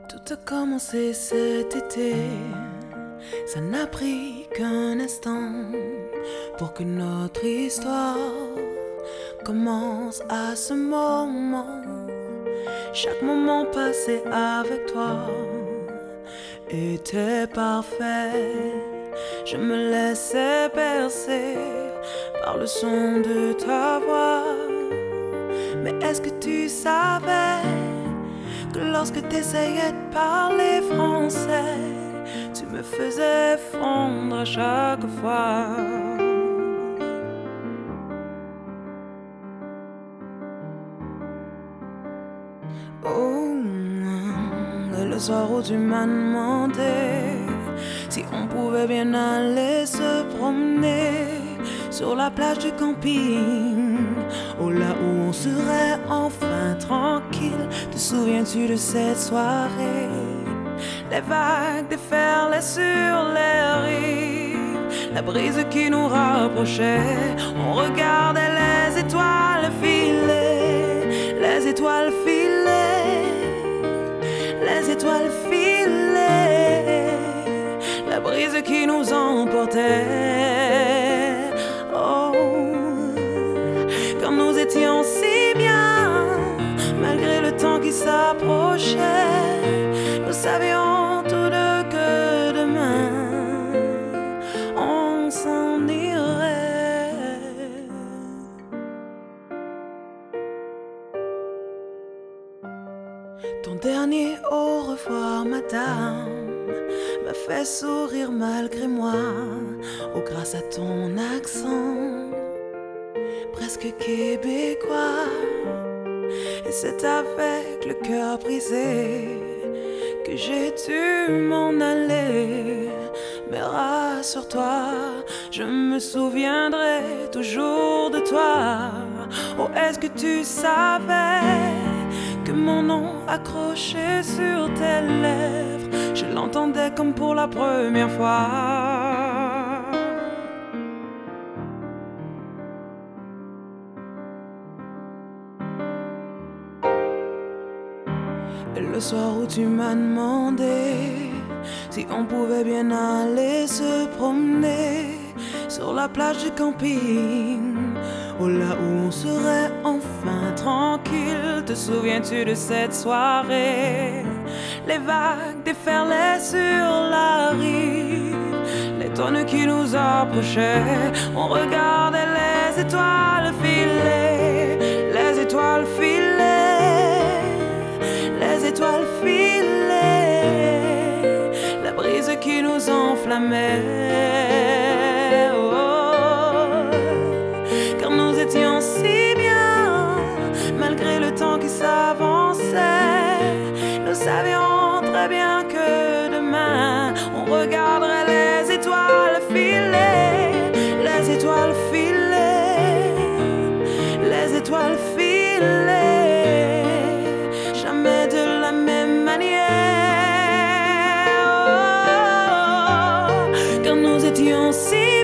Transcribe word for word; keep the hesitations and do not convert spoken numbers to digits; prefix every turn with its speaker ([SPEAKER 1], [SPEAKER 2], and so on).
[SPEAKER 1] Tout a commencé cet été, ça n'a pris qu'un instant pour que notre histoire commence à ce moment. Chaque moment passé avec toi était parfait. Je me laissais bercer par le son de ta voix. Mais est-ce que tu savais que lorsque t'essayais de parler français, tu me faisais fondre à chaque fois? Oh, le soir où tu m'as demandé si on pouvait bien aller se promener sur la plage du camping, oh là où on serait enfin tranquille. Te souviens-tu de cette soirée? Les vagues déferlaient sur les rives, la brise qui nous rapprochait. On regardait les étoiles filer, les étoiles filer, les étoiles filer, la brise qui nous emportait. Oh, quand nous étions si bien, malgré le temps qui s'approchait, nous savions tous deux que demain on s'en irait. Ton dernier au revoir, madame, m'a fait sourire malgré moi. Oh, grâce à ton accent presque québécois. Et c'est avec le cœur brisé que j'ai dû m'en aller. Mais rassure-toi, je me souviendrai toujours de toi. Oh, est-ce que tu savais que mon nom accroché sur tes lèvres, je l'entendais comme pour la première fois? Le soir où tu m'as demandé si on pouvait bien aller se promener sur la plage du camping, oh là où on serait enfin tranquille. Te souviens-tu de cette soirée? Les vagues déferlaient sur la rive, les tonnes qui nous approchaient. On regardait les étoiles filer, les étoiles filer, les étoiles filer, la brise qui nous enflammait. Oh, car nous étions si bien, malgré le temps qui s'avançait. Nous savions très bien que demain on regarderait les étoiles filer, les étoiles filer, les étoiles filer, jamais de la même manière. Oh, car nous étions si